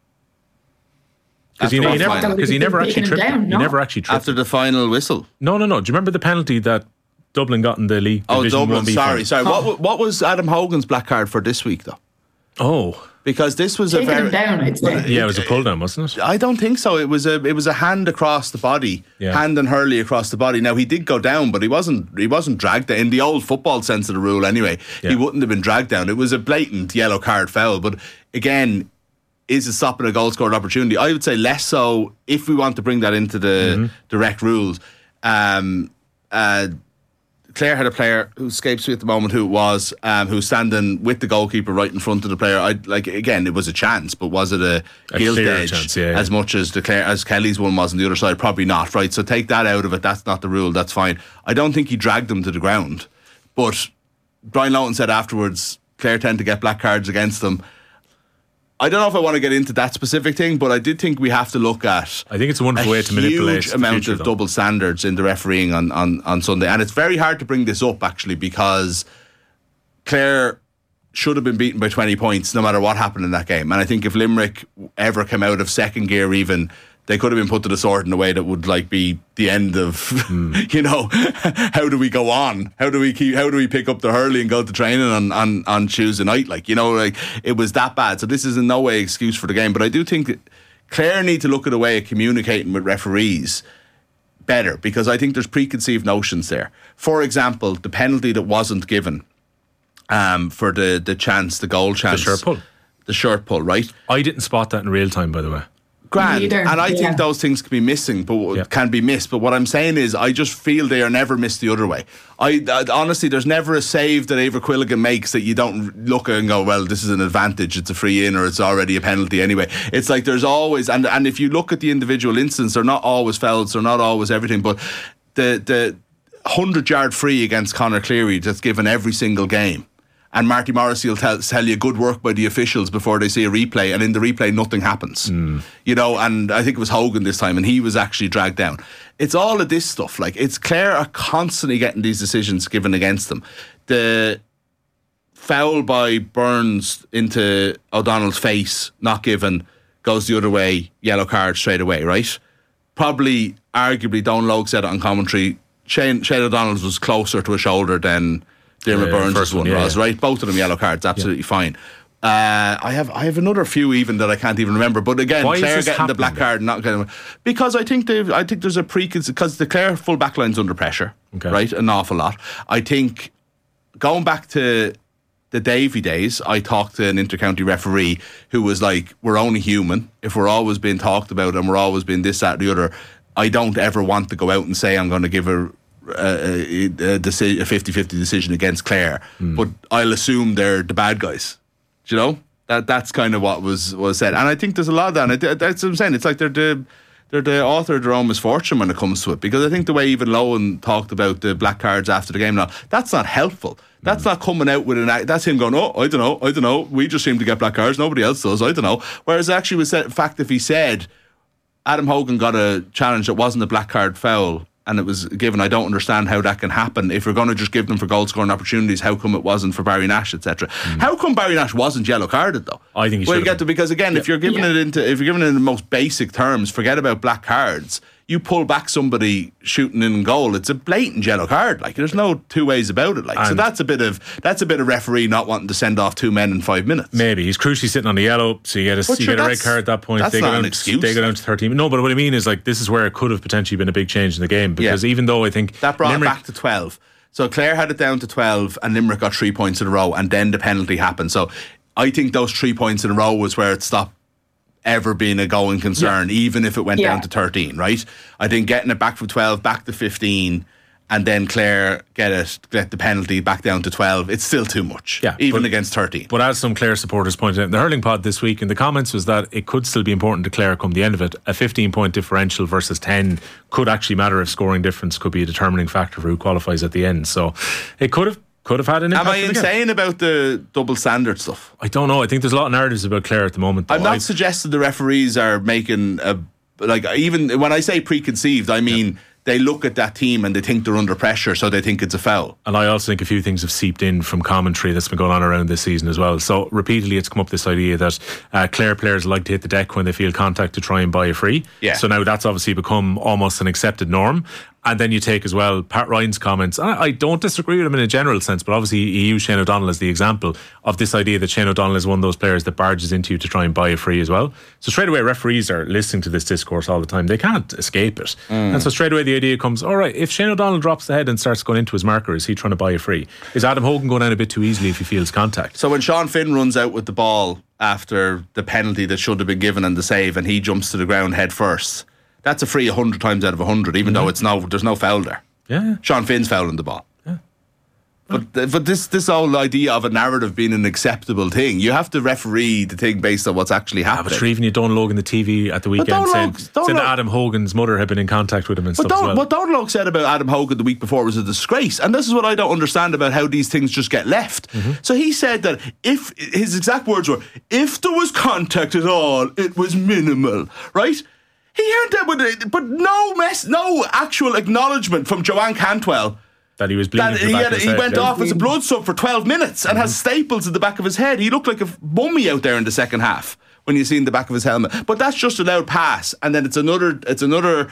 [SPEAKER 6] Because he, he never, because he never actually tripped.
[SPEAKER 5] Down, no?
[SPEAKER 6] He never actually tripped.
[SPEAKER 4] After the final whistle.
[SPEAKER 6] No, no, no. Do you remember the penalty that Dublin got in the league?
[SPEAKER 4] Oh,
[SPEAKER 6] Division
[SPEAKER 4] Dublin.
[SPEAKER 6] one B
[SPEAKER 4] Sorry,
[SPEAKER 6] final?
[SPEAKER 4] sorry.
[SPEAKER 5] Oh.
[SPEAKER 4] What what was Adam Hogan's black card for this week though?
[SPEAKER 6] Oh,
[SPEAKER 4] because this was
[SPEAKER 5] Taking
[SPEAKER 4] a very
[SPEAKER 5] him down, I'd say.
[SPEAKER 6] yeah, it was a pull down, wasn't it?
[SPEAKER 4] I don't think so. It was a it was a hand across the body,
[SPEAKER 6] Yeah.
[SPEAKER 4] hand and hurley across the body. Now he did go down, but he wasn't he wasn't dragged down in the old football sense of the rule. Anyway,
[SPEAKER 6] Yeah.
[SPEAKER 4] he wouldn't have been dragged down. It was a blatant yellow card foul. But again, is it stopping a goal scored opportunity? I would say less so if we want to bring that into the
[SPEAKER 6] Mm-hmm.
[SPEAKER 4] direct rules. Um, uh, Clare had a player who escapes me at the moment who it was, um, who was standing with the goalkeeper right in front of the player. I like again, it was a chance, but was it a,
[SPEAKER 6] A
[SPEAKER 4] guilt
[SPEAKER 6] clear
[SPEAKER 4] edge
[SPEAKER 6] chance, yeah, yeah.
[SPEAKER 4] as much as the Clare, as Kelly's one was on the other side? Probably not, right? So take that out of it. That's not the rule. That's fine. I don't think he dragged them to the ground, but Brian Lowton said afterwards, Clare tend to get black cards against them. I don't know if I want to get into that specific thing, but I did think we have to look at
[SPEAKER 6] I think it's a wonderful way to manipulate
[SPEAKER 4] huge
[SPEAKER 6] the
[SPEAKER 4] amount
[SPEAKER 6] future,
[SPEAKER 4] of
[SPEAKER 6] though.
[SPEAKER 4] double standards in the refereeing on, on, on Sunday. And it's very hard to bring this up, actually, because Clare should have been beaten by twenty points no matter what happened in that game. And I think if Limerick ever came out of second gear even, they could have been put to the sword in a way that would like be the end of, mm. you know, how do we go on? How do we keep? How do we pick up the hurley and go to training on, on, on Tuesday night? Like, you know, like it was that bad. So this is in no way excuse for the game. But I do think that Clare need to look at a way of communicating with referees better, because I think there's preconceived notions there. For example, the penalty that wasn't given um, for the the chance, the goal chance,
[SPEAKER 6] The shirt pull.
[SPEAKER 4] the shirt pull, right?
[SPEAKER 6] I didn't spot that in real time, by the way.
[SPEAKER 4] Grand.
[SPEAKER 5] Neither,
[SPEAKER 4] And I
[SPEAKER 5] yeah.
[SPEAKER 4] think those things can be missing, but
[SPEAKER 6] Yeah.
[SPEAKER 4] can be missed. But what I'm saying is, I just feel they are never missed the other way. I, I honestly, there's never a save that Ava Quilligan makes that you don't look at and go, well, this is an advantage. It's a free in, or it's already a penalty anyway. It's like there's always, and and if you look at the individual instance, they're not always fouls, they're not always everything. But the the hundred yard free against Conor Cleary that's given every single game. And Marty Morrissey will tell, tell you good work by the officials before they see a replay, and in the replay nothing happens. Mm. You know, and I think it was Hogan this time, and he was actually dragged down. It's all of this stuff. Like, it's Clare are constantly getting these decisions given against them. The foul by Burns into O'Donnell's face, not given, goes the other way, yellow card straight away, right? Probably, arguably, Don Logue said it on commentary, Shane, Shane O'Donnell's was closer to a shoulder than Dermot
[SPEAKER 6] Uh,
[SPEAKER 4] Burns'
[SPEAKER 6] first
[SPEAKER 4] one
[SPEAKER 6] one, yeah,
[SPEAKER 4] was,
[SPEAKER 6] yeah.
[SPEAKER 4] right? Both of them yellow cards, absolutely fine. Uh, I have I have another few even that I can't even remember. But again,
[SPEAKER 6] Why is
[SPEAKER 4] Clare
[SPEAKER 6] this
[SPEAKER 4] getting the black
[SPEAKER 6] happening
[SPEAKER 4] card, not getting because I think they I think there's a preconceived, because the Clare full back line's under pressure,
[SPEAKER 6] Okay.
[SPEAKER 4] right? An awful lot. I think going back to the Davy days, I talked to an intercounty referee who was like, "We're only human. If we're always being talked about and we're always being this, that, or the other." I don't ever want to go out and say I'm going to give a a, a, deci- a fifty-fifty decision against Clare, mm. but I'll assume they're the bad guys. Do you know? That that's kind of what was, was said, and I think there's a lot of that. And that's what I'm saying. It's like they're the they're the author of their own misfortune when it comes to it, because I think the way even Lohan talked about the black cards after the game, now that's not helpful. That's mm. not coming out with an. That's him going, oh, I don't know, I don't know. We just seem to get black cards. Nobody else does. I don't know. Whereas actually, was in fact, if he said Adam Hogan got a challenge that wasn't a black card foul, and it was given, I don't understand how that can happen. If we're going to just give them for goal scoring opportunities, how come it wasn't for Barry Nash, et cetera? Mm. How come Barry Nash wasn't yellow carded though?
[SPEAKER 6] I think he
[SPEAKER 4] well,
[SPEAKER 6] should.
[SPEAKER 4] You get to, because again, yeah. if you're giving yeah. it into, if you're giving it in the most basic terms, forget about black cards. You pull back somebody shooting in goal, it's a blatant yellow card. Like, there's no two ways about it. Like, and so that's a bit of that's a bit of referee not wanting to send off two men in five minutes.
[SPEAKER 6] Maybe he's crucially sitting on the yellow, so you get a, you
[SPEAKER 4] sure,
[SPEAKER 6] get a red card at that point.
[SPEAKER 4] That's
[SPEAKER 6] they
[SPEAKER 4] not
[SPEAKER 6] go down,
[SPEAKER 4] an excuse.
[SPEAKER 6] They go down to thirteen. No, but what I mean is, like, this is where it could have potentially been a big change in the game, because yeah. even though I think
[SPEAKER 4] that brought
[SPEAKER 6] Limerick,
[SPEAKER 4] it back to twelve. So Clare had it down to twelve, and Limerick got three points in a row, and then the penalty happened. So I think those three points in a row was where it stopped ever being a going concern, yeah. even if it went yeah. down to thirteen, right? I think getting it back from twelve back to fifteen, and then Clare get it, get the penalty back down to twelve, it's still too much,
[SPEAKER 6] yeah,
[SPEAKER 4] even
[SPEAKER 6] but,
[SPEAKER 4] against thirteen.
[SPEAKER 6] But as some Clare supporters pointed out in the hurling pod this week in the comments, was that it could still be important to Clare come the end of it. A fifteen point differential versus ten could actually matter if scoring difference could be a determining factor for who qualifies at the end. So it could have Could have had an impact.
[SPEAKER 4] Am I insane about the double standard stuff?
[SPEAKER 6] I don't know. I think there's a lot of narratives about Clare at the moment, though.
[SPEAKER 4] I'm not
[SPEAKER 6] I've,
[SPEAKER 4] suggesting the referees are making a, like, even when I say preconceived, I mean yeah. they look at that team and they think they're under pressure, so they think it's a foul.
[SPEAKER 6] And I also think a few things have seeped in from commentary that's been going on around this season as well. So repeatedly it's come up this idea that uh, Clare players like to hit the deck when they feel contact to try and buy a free.
[SPEAKER 4] Yeah.
[SPEAKER 6] So now that's obviously become almost an accepted norm. And then you take as well Pat Ryan's comments. I, I don't disagree with him in a general sense, but obviously he used Shane O'Donnell as the example of this idea that Shane O'Donnell is one of those players that barges into you to try and buy a free as well. So straight away referees are listening to this discourse all the time. They can't escape it. Mm. And so straight away the idea comes, all right, if Shane O'Donnell drops the head and starts going into his marker, is he trying to buy a free? Is Adam Hogan going down a bit too easily if he feels contact?
[SPEAKER 4] So when Sean Finn runs out with the ball after the penalty that should have been given and the save, and he jumps to the ground head first, that's a free a hundred times out of a hundred, even mm-hmm. though it's no, there's no foul there.
[SPEAKER 6] Yeah,
[SPEAKER 4] Sean Finn's fouling the ball.
[SPEAKER 6] Yeah.
[SPEAKER 4] But but this this whole idea of a narrative being an acceptable thing, you have to referee the thing based on what's actually happening.
[SPEAKER 6] Yeah, but even you don't log in the T V at the weekend saying, saying that Adam Hogan's mother had been in contact with him and
[SPEAKER 4] but
[SPEAKER 6] stuff as well.
[SPEAKER 4] What Donald said about Adam Hogan the week before was a disgrace, and this is what I don't understand about how these things just get left. Mm-hmm. So he said that if his exact words were, if there was contact at all, it was minimal, right? He heard that with it, but no mess, no actual acknowledgement from Joanne Cantwell
[SPEAKER 6] that he was bleeding.
[SPEAKER 4] That he, had, he head, went yeah. off as a blood sub for twelve minutes and mm-hmm. has staples in the back of his head. He looked like a mummy out there in the second half when you see in the back of his helmet. But that's just a loud pass, and then it's another. It's another.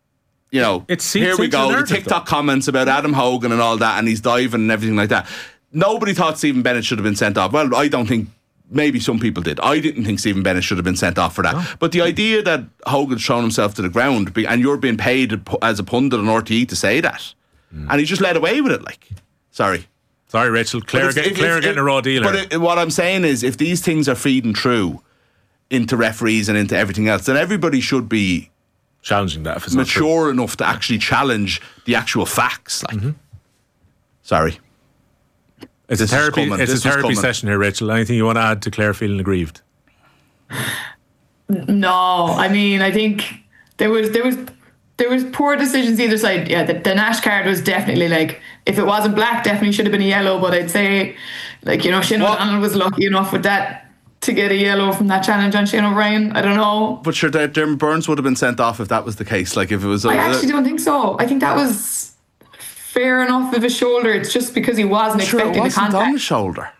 [SPEAKER 4] You know,
[SPEAKER 6] it's,
[SPEAKER 4] here we go.
[SPEAKER 6] The
[SPEAKER 4] TikTok
[SPEAKER 6] though.
[SPEAKER 4] comments about Adam Hogan and all that, and he's diving and everything like that. Nobody thought Stephen Bennett should have been sent off. Well, I don't think. Maybe some people did. I didn't think Stephen Bennett should have been sent off for that. No. But the idea that Hogan's thrown himself to the ground and you're being paid as a pundit on R T E to say that, mm. and he just led away with it. Like, sorry,
[SPEAKER 6] sorry, Rachel. Clare, get, Clare getting a raw deal.
[SPEAKER 4] But it, what I'm saying is, if these things are feeding through into referees and into everything else, then everybody should be
[SPEAKER 6] challenging that. If it's
[SPEAKER 4] mature enough to actually challenge the actual facts. Like, mm-hmm. sorry.
[SPEAKER 6] It's this a therapy. It's this a therapy session here, Rachel. Anything you want to add to Clare feeling aggrieved?
[SPEAKER 5] No, I mean, I think there was there was there was poor decisions either side. Yeah, the, the Nash card was definitely like, if it wasn't black, definitely should have been a yellow. But I'd say, like, you know, Shane O'Donnell was lucky enough with that to get a yellow from that challenge on Shane O'Brien. I don't know.
[SPEAKER 4] But sure, Dermot Burns would have been sent off if that was the case. Like, if it was.
[SPEAKER 5] I actually don't think so. I think that was fair enough of his shoulder. It's just because he wasn't
[SPEAKER 4] sure,
[SPEAKER 5] expecting
[SPEAKER 4] it wasn't
[SPEAKER 5] the contact
[SPEAKER 4] on the shoulder.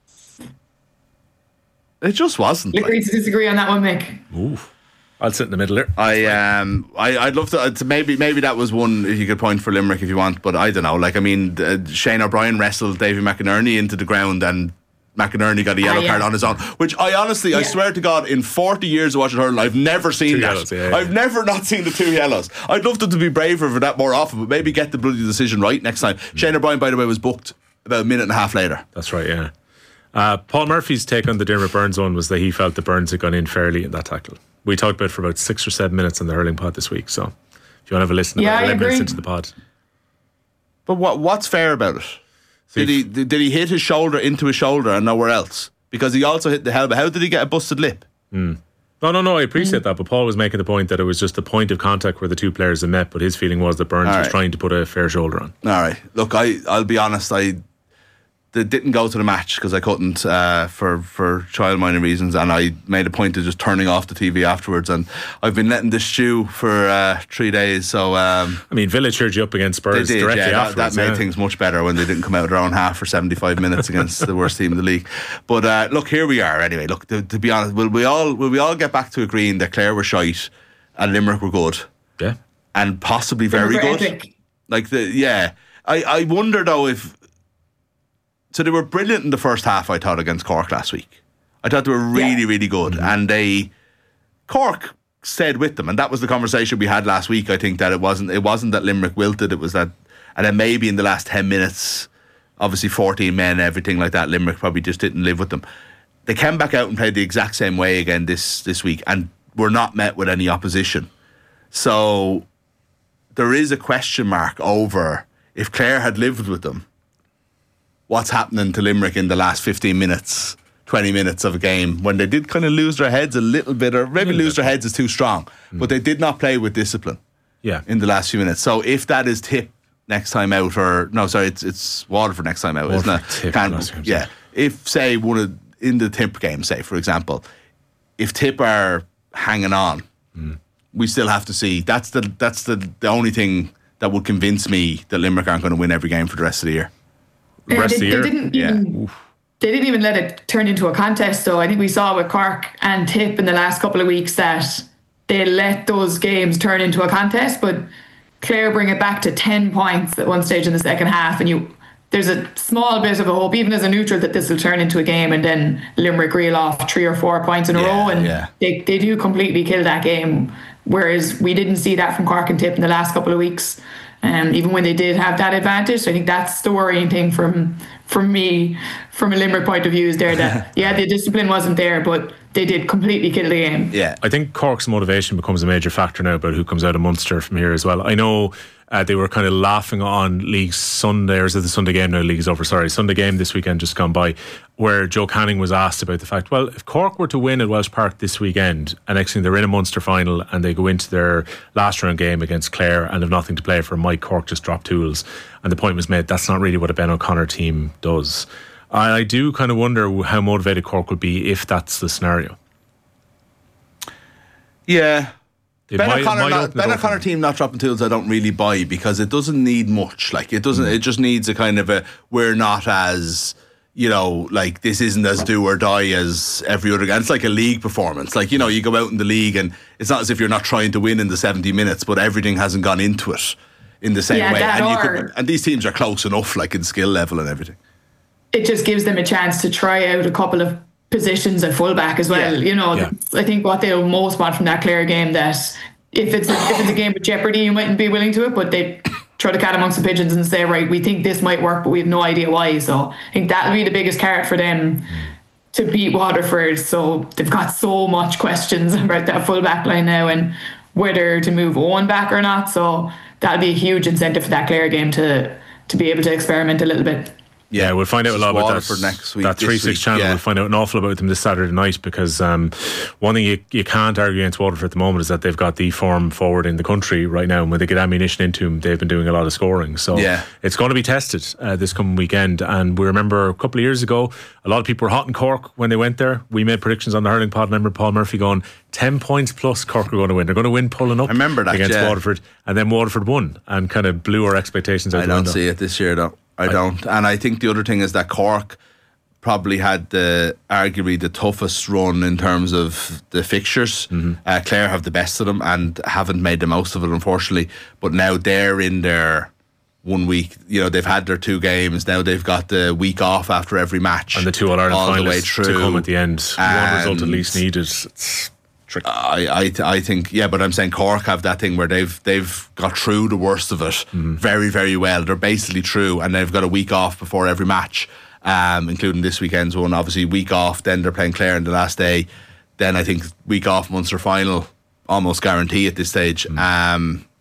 [SPEAKER 4] It just wasn't.
[SPEAKER 5] Agree like. to disagree on that one, Mick.
[SPEAKER 6] Ooh, I'll sit in the middle there.
[SPEAKER 4] I um, I I'd love to, to maybe maybe that was one if you could point for Limerick if you want, but I don't know. Like, I mean, uh, Shane O'Brien wrestled Davy McInerney into the ground and McInerney got a yellow uh, yeah. card on his own, which I honestly, yeah. I swear to God, in forty years of watching hurling, I've never seen
[SPEAKER 6] two
[SPEAKER 4] that.
[SPEAKER 6] Yellows, yeah, yeah.
[SPEAKER 4] I've never not seen the two yellows. I'd love them to be braver for that more often, but maybe get the bloody decision right next time. Mm. Shane O'Brien, by the way, was booked about a minute and a half later.
[SPEAKER 6] That's right, yeah. Uh, Paul Murphy's take on the Dermot Burns one was that he felt the Burns had gone in fairly in that tackle. We talked about it for about six or seven minutes on the hurling pod this week, so If you want to have a listen to
[SPEAKER 5] Yeah,
[SPEAKER 6] about
[SPEAKER 5] I
[SPEAKER 6] eleven minutes
[SPEAKER 5] agree.
[SPEAKER 6] into the pod.
[SPEAKER 4] But what what's fair about it? Did he did he hit his shoulder into his shoulder and nowhere else? Because he also hit the helmet. How did he get a busted lip?
[SPEAKER 6] No, no, no, I appreciate that, but Paul was making the point that it was just the point of contact where the two players had met, but his feeling was that Burns
[SPEAKER 4] All
[SPEAKER 6] was
[SPEAKER 4] right.
[SPEAKER 6] trying to put a fair shoulder on.
[SPEAKER 4] All right. Look, I I'll be honest. I they didn't go to the match because I couldn't uh, for for childminding reasons, and I made a point of just turning off the T V afterwards. And I've been letting this stew for uh, three days. So um,
[SPEAKER 6] I mean, Villa cheered you up against
[SPEAKER 4] they
[SPEAKER 6] Spurs
[SPEAKER 4] did.
[SPEAKER 6] directly
[SPEAKER 4] Yeah, that, that
[SPEAKER 6] afterwards.
[SPEAKER 4] made
[SPEAKER 6] yeah.
[SPEAKER 4] things much better when they didn't come out of their own half for seventy-five minutes against the worst team in the league. But uh, look, here we are. Anyway, look. To, to be honest, will we all will we all get back to agreeing that Clare were shite and Limerick were good?
[SPEAKER 6] Yeah.
[SPEAKER 4] And possibly very
[SPEAKER 5] Limerick
[SPEAKER 4] good.
[SPEAKER 5] were epic.
[SPEAKER 4] Like the yeah, I, I wonder though if so they were brilliant in the first half. I thought against Cork last week. I thought they were really
[SPEAKER 5] Yeah.
[SPEAKER 4] really good, and they Cork stayed with them, and that was the conversation we had last week. I think that it wasn't it wasn't that Limerick wilted. It was that, and then maybe in the last ten minutes, obviously fourteen men, everything like that, Limerick probably just didn't live with them. They came back out and played the exact same way again this this week, and were not met with any opposition. So there is a question mark over if Clare had lived with them, what's happening to Limerick in the last fifteen minutes, twenty minutes of a game when they did kind of lose their heads a little bit, or maybe lose their heads is too strong, but they did not play with discipline
[SPEAKER 6] Yeah.
[SPEAKER 4] in the last few minutes. So if that is Tip next time out, or no, sorry, it's it's Waterford next time out, isn't
[SPEAKER 6] Waterford,
[SPEAKER 4] it?
[SPEAKER 6] Tip
[SPEAKER 4] Can't-
[SPEAKER 6] last game,
[SPEAKER 4] yeah. If say one of in the Tip game, say for example, if Tip are hanging on, we still have to see. That's the that's the the only thing that would convince me that Limerick aren't going to win every game for the rest of the year.
[SPEAKER 6] The
[SPEAKER 5] Yeah,
[SPEAKER 6] rest
[SPEAKER 5] they,
[SPEAKER 6] of the
[SPEAKER 5] they
[SPEAKER 6] year.
[SPEAKER 5] didn't
[SPEAKER 4] Yeah.
[SPEAKER 5] even they didn't even let it turn into a contest. So I think we saw with Cork and Tip in the last couple of weeks that they let those games turn into a contest. But Clare bring it back to ten points at one stage in the second half, and you there's a small bit of a hope, even as a neutral, that this will turn into a game, and then Limerick reel off three or four points in a
[SPEAKER 4] Yeah,
[SPEAKER 5] row, and
[SPEAKER 4] yeah.
[SPEAKER 5] they they do completely kill that game. Whereas we didn't see that from Cork and Tip in the last couple of weeks. Um, even when they did have that advantage. So I think that's the worrying thing from from me, from a Limerick point of view, is there that, yeah, the discipline wasn't there, but they did completely kill the game.
[SPEAKER 4] Yeah.
[SPEAKER 6] I think Cork's motivation becomes a major factor now about who comes out of Munster from here as well. I know uh, they were kind of laughing on League Sunday, or is it the Sunday game now? League's over, sorry. Sunday game this weekend just gone by, where Joe Canning was asked about the fact, well, if Cork were to win at Welsh Park this weekend, and next thing they're in a Munster final and they go into their last round game against Clare and have nothing to play for, might Cork just drop tools? And the point was made, that's not really what a Ben O'Connor team does. I, I do kind of wonder how motivated Cork would be if that's the scenario.
[SPEAKER 4] Yeah.
[SPEAKER 6] It
[SPEAKER 4] Ben
[SPEAKER 6] might-
[SPEAKER 4] O'Connor,
[SPEAKER 6] might
[SPEAKER 4] not,
[SPEAKER 6] open the
[SPEAKER 4] Ben
[SPEAKER 6] door for
[SPEAKER 4] O'Connor
[SPEAKER 6] them.
[SPEAKER 4] team not dropping tools, I don't really buy, because it doesn't need much. Like it doesn't. It just needs a kind of a. We're not as, you know, like this isn't as do or die as every other. And it's like a league performance. Like, you know, you go out in the league and it's not as if you're not trying to win in the seventy minutes, but everything hasn't gone into it in the same
[SPEAKER 5] Yeah,
[SPEAKER 4] way.
[SPEAKER 5] that
[SPEAKER 4] And, you
[SPEAKER 5] or-
[SPEAKER 4] could, and these teams are close enough, like in skill level and everything.
[SPEAKER 5] It just gives them a chance to try out a couple of positions at fullback as well.
[SPEAKER 4] Yeah.
[SPEAKER 5] You know,
[SPEAKER 6] Yeah.
[SPEAKER 5] I think what they'll most want from that Clare game, that if it's a, if it's a game with jeopardy, you mightn't be willing to it, but they throw the cat amongst the pigeons and say, right, we think this might work, but we have no idea why. So I think that'll be the biggest carrot for them to beat Waterford. So they've got so much questions about that full back line now and whether to move Owen back or not. So that'll be a huge incentive for that Clare game to to be able to experiment a little bit.
[SPEAKER 6] Yeah, we'll find out a lot about
[SPEAKER 4] Waterford
[SPEAKER 6] that.
[SPEAKER 4] next week,
[SPEAKER 6] That
[SPEAKER 4] this
[SPEAKER 6] three six
[SPEAKER 4] week,
[SPEAKER 6] channel.
[SPEAKER 4] yeah.
[SPEAKER 6] We'll find out an awful lot about them this Saturday night, because um, one thing you, you can't argue against Waterford at the moment is that they've got the form forward in the country right now, and when they get ammunition into them, they've been doing a lot of scoring. So
[SPEAKER 4] Yeah.
[SPEAKER 6] it's going to be tested uh, this coming weekend. And we remember a couple of years ago, a lot of people were hot in Cork when they went there. We made predictions on the hurling pod. I remember Paul Murphy going ten points plus Cork are going to win. They're going to win pulling up.
[SPEAKER 4] I remember that,
[SPEAKER 6] against
[SPEAKER 4] yeah.
[SPEAKER 6] Waterford, and then Waterford won and kind of blew our expectations out
[SPEAKER 4] I
[SPEAKER 6] the
[SPEAKER 4] don't
[SPEAKER 6] window.
[SPEAKER 4] see it this year, though. I, don't. And I think the other thing is that Cork probably had the arguably the toughest run in terms of the fixtures.
[SPEAKER 6] Mm-hmm.
[SPEAKER 4] Uh, Clare have the best of them and haven't made the most of it, unfortunately. But now they're in their one week. You know, they've had their two games. Now they've got the week off after every match,
[SPEAKER 6] And the two All Ireland
[SPEAKER 4] all the way
[SPEAKER 6] finalists
[SPEAKER 4] through
[SPEAKER 6] to come at the end. One result at
[SPEAKER 4] And-
[SPEAKER 6] least needed. It's tricky.
[SPEAKER 4] I, I I think yeah, but I'm saying Cork have that thing where they've they've got through the worst of it very very well. They're basically through, and they've got a week off before every match, um, including this weekend's one. Obviously, week off. Then they're playing Clare on the last day. Then I think week off Munster final almost guarantee at this stage. Um,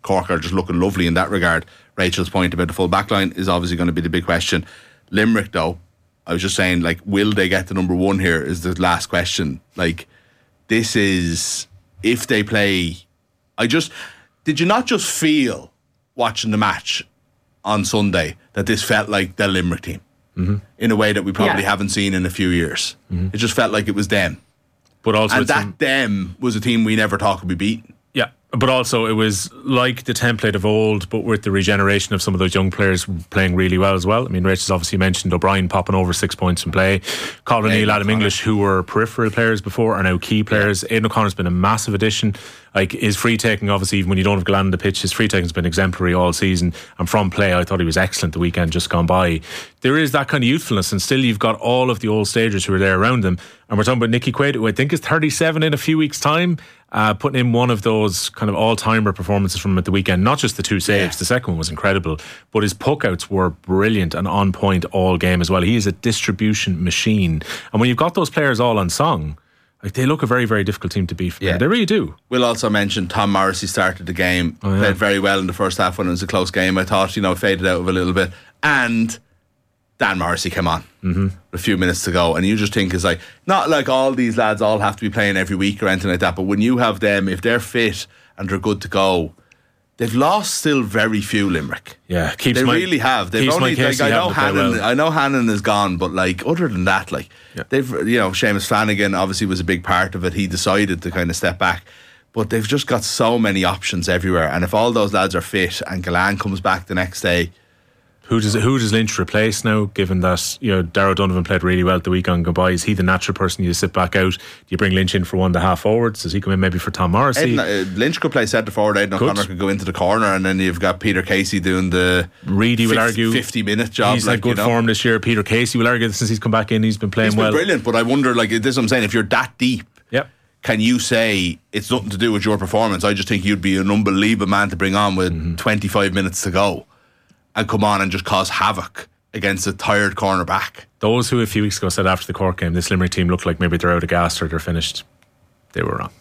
[SPEAKER 4] Cork are just looking lovely in that regard. Rachel's point about the full back line is obviously going to be the big question. Limerick, though, I was just saying, like, will they get to number one here is the last question. Like, this is, if they play, I just, did you not just feel watching the match on Sunday that this felt like the Limerick team? Mm-hmm. In a way that we probably
[SPEAKER 5] yeah.
[SPEAKER 4] haven't seen in a few years. Mm-hmm. It just felt like it was them.
[SPEAKER 6] But also
[SPEAKER 4] and that
[SPEAKER 6] some,
[SPEAKER 4] them was a team we never thought could be beaten.
[SPEAKER 6] Yeah, but also it was like the template of old, but with the regeneration of some of those young players playing really well as well. I mean, Rachel's obviously mentioned O'Brien popping over six points in play. Colin O'Neill, Adam English, who were peripheral players before, are now key players. Yeah. Aidan O'Connor's been a massive addition. Like, his free taking, obviously, even when you don't have Glenn on the pitch, his free taking's been exemplary all season. And from play, I thought he was excellent the weekend just gone by. There is that kind of youthfulness, and still you've got all of the old stagers who are there around them. And we're talking about Nicky Quaid, who I think is thirty-seven in a few weeks' time, uh, putting in one of those kind of all-timer performances from him at the weekend. Not just the two saves, yeah. the second one was incredible, but his puck-outs were brilliant and on point all game as well. He is a distribution machine. And when you've got those players all on song, like, they look a very, very difficult team to beat. Yeah. They really do.
[SPEAKER 4] We'll also mention Tom Morrissey started the game, oh, yeah. played very well in the first half when it was a close game. I thought, you know, faded out of a little bit. And Dan Morrissey came on mm-hmm. a few minutes to go. And you just think it's like, not like all these lads all have to be playing every week or anything like that, but when you have them, if they're fit and they're good to go, they've lost still very few, Limerick.
[SPEAKER 6] Yeah, keeps
[SPEAKER 4] they
[SPEAKER 6] my,
[SPEAKER 4] really have. They've only like I know Hannon. Well. I know Hannon is gone, but like other than that, like yeah. they've you know Seamus Flanagan obviously was a big part of it. He decided to kind of step back, but they've just got so many options everywhere. And if all those lads are fit and Galan comes back the next day.
[SPEAKER 6] Who does who does Lynch replace now, given that, you know, Darragh Donovan played really well at the weekend goodbye? Is he the natural person you sit back out? Do you bring Lynch in for one and a half forwards? Does he come in maybe for Tom Morrissey?
[SPEAKER 4] Aidan, uh, Lynch could play centre forward. Aidan O'Connor could go into the corner, and then you've got Peter Casey doing the
[SPEAKER 6] Reedy will argue
[SPEAKER 4] fifty minute job.
[SPEAKER 6] He's
[SPEAKER 4] like,
[SPEAKER 6] in good
[SPEAKER 4] you know.
[SPEAKER 6] form this year. Peter Casey will argue that since he's come back in, he's been playing
[SPEAKER 4] he's been
[SPEAKER 6] well.
[SPEAKER 4] Brilliant, but I wonder, like, this is what I'm saying, if you're that deep,
[SPEAKER 6] yep.
[SPEAKER 4] can you say it's nothing to do with your performance? I just think you'd be an unbelievable man to bring on with mm-hmm. twenty-five minutes to go and come on and just cause havoc against a tired cornerback.
[SPEAKER 6] Those who a few weeks ago said after the Cork game this Limerick team looked like maybe they're out of gas or they're finished, they were wrong.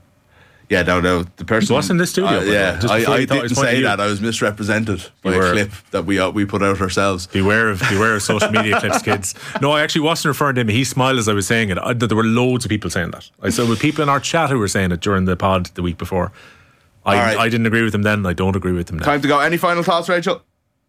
[SPEAKER 4] Yeah, no, no. The person
[SPEAKER 6] he was in the studio.
[SPEAKER 4] Uh, yeah, I, I didn't say that. I was misrepresented by beware. a clip that we uh, we put out ourselves.
[SPEAKER 6] Beware of beware of social media clips, kids. No, I actually wasn't referring to him. He smiled as I was saying it. I, there were loads of people saying that. I saw with people in our chat who were saying it during the pod the week before. I, right. I didn't agree with them then. I don't agree with them now.
[SPEAKER 4] Time to go. Any final thoughts, Rachel?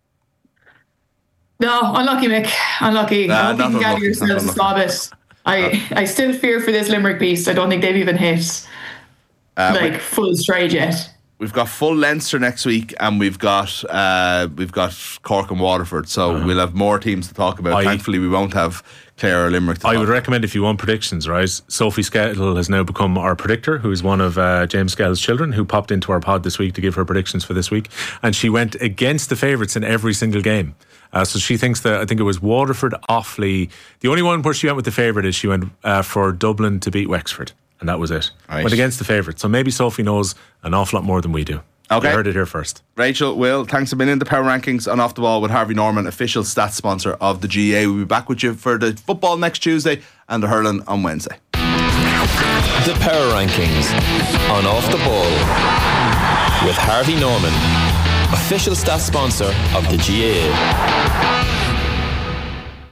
[SPEAKER 5] No, unlucky, Mick. Unlucky.
[SPEAKER 4] Nah,
[SPEAKER 5] I hope you can gather yourselves to stop it. I, I still fear for this Limerick beast. I don't think they've even hit uh, like we, full stride yet.
[SPEAKER 4] We've got full Leinster next week, and we've got uh, we've got Cork and Waterford. So uh-huh. we'll have more teams to talk about. I, Thankfully, we won't have Clare or Limerick to
[SPEAKER 6] I
[SPEAKER 4] talk
[SPEAKER 6] would
[SPEAKER 4] about.
[SPEAKER 6] recommend, if you want predictions, right? Sophie Skettle has now become our predictor, who is one of uh, James Skettle's children, who popped into our pod this week to give her predictions for this week, and she went against the favourites in every single game. Uh, so she thinks that, I think it was Waterford, Offaly. The only one where she went with the favourite is she went uh, for Dublin to beat Wexford, and that was it. Right. Went against the favourite. So maybe Sophie knows an awful lot more than we do.
[SPEAKER 4] Okay.
[SPEAKER 6] You heard it here first.
[SPEAKER 4] Rachel, Will, thanks a million. The Power Rankings on Off the Ball with Harvey Norman, official stats sponsor of the G A A. We'll be back with you for the football next Tuesday and the hurling on Wednesday.
[SPEAKER 3] The Power Rankings on Off the Ball with Harvey Norman, official stats sponsor of the G A A.